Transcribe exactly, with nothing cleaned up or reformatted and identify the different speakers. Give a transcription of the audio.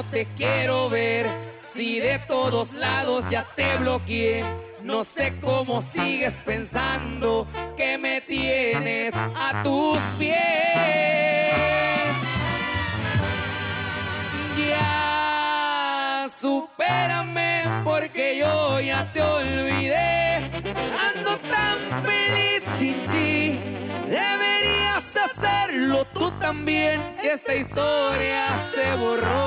Speaker 1: te quiero ver. Si de todos lados ya te bloqueé, no sé cómo sigues pensando que me tienes a tus pies. Ya supérame porque yo ya te olvidé. Ando tan feliz sin ti, deberías hacerlo tú también. Esta historia se borró.